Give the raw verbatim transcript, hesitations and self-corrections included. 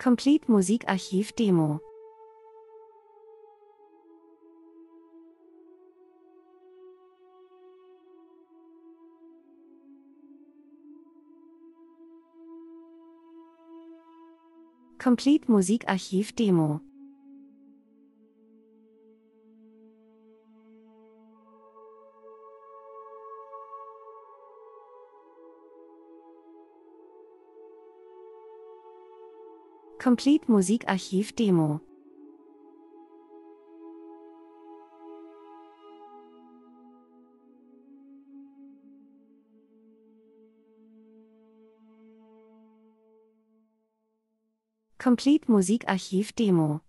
Complete Musikarchiv Demo. Complete Musikarchiv Demo. Complete Musikarchiv Demo. Complete Musikarchiv Demo.